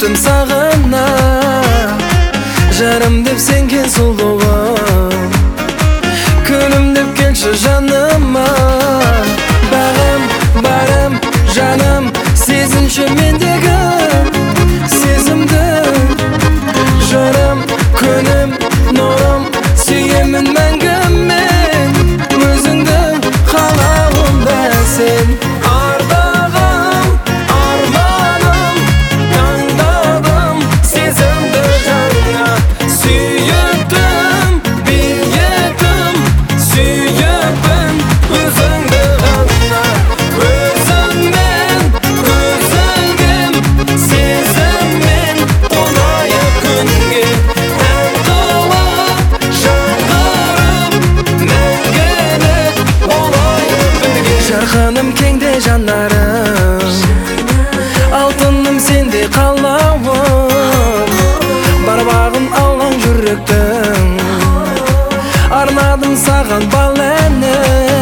өттім сағына, жарым деп сенген сұлуым, күнім деп келші жаныма. Бағым, барым, жаным, сезінші мендегі сезімді. Жырым, күнім, нұрым, сүйемін мәңгі мен өзіңді қалауымда сен. Ардағым, арманым, таңдадым сезімді жаныңа. Сүйіктім, биіктім, сүйіппін өзіңді ғана. Өзіңмен көзілгем, сезіммен қонайық күнге. Ән қылып, жаңғырып, мәңгілік болайық бірге. Жарқыным кеңде жанарым, алтыным сенде қалауым. Бар бағын алаң жүректің, арнадым саған бал әнін.